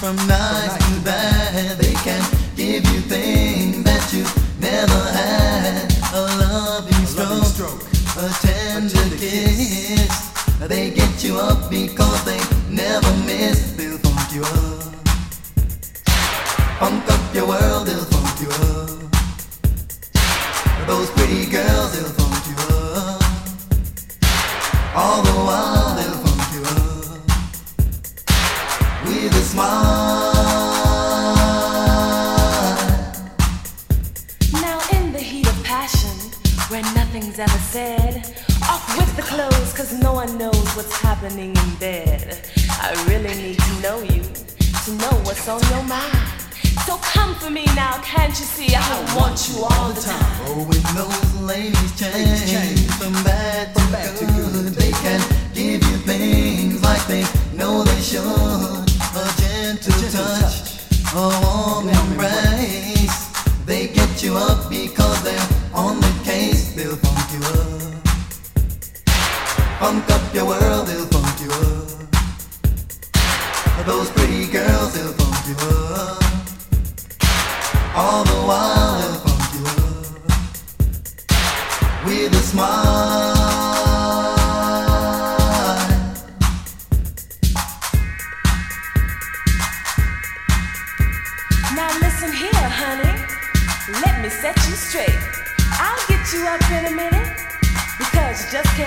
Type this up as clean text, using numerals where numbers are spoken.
from nice to bad. They can give you things that you never had. A loving stroke, a tender kiss. They get you up because they never miss. They'll funk you up. Funk up your world, they'll funk you up. Those pretty girls, they'll funk you up. All the while, they'll funk you up with a smile. Now in the heat of passion, where nothing's ever said, off with the clothes, cause no one knows what's happening in bed. I really need to know you, to know what's on your mind. So come for me now, can't you see I want you all the time. Oh, when those ladies change from bad to good, they can give you things like they know they should. A gentle touch, a warm embrace. They get you up because they're on the case. They'll funk you up. Funk up your world, they'll funk you up. Those pretty girls, they'll funk you up. All the while